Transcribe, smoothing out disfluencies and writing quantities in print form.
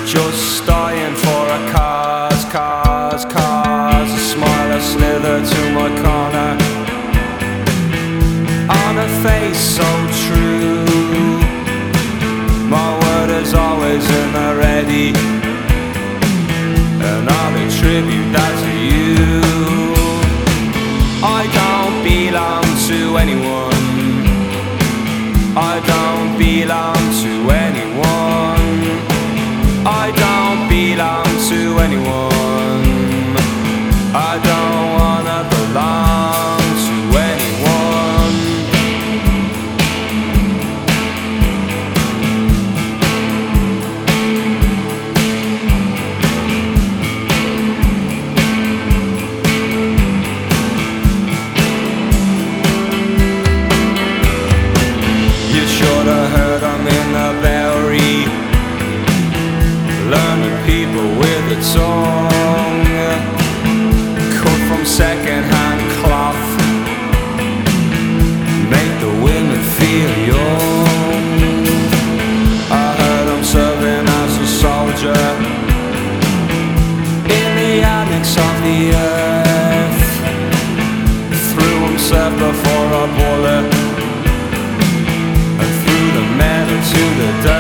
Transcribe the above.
Just dying for a cause, cause, cause. A smile, a slither to my corner, on a face so true. My word is always in the ready, and I'll attribute that to you. I don't belong to anyone, I don't belong to anyone, I don't belong to anyone, I don't wanna belong to anyone. You should have heard I'm in the Bowery, learning people with a tongue, cut from second-hand cloth, make the women feel young. I heard I'm serving as a soldier in the annex of the earth, threw himself before a bullet and threw the metal to the dirt.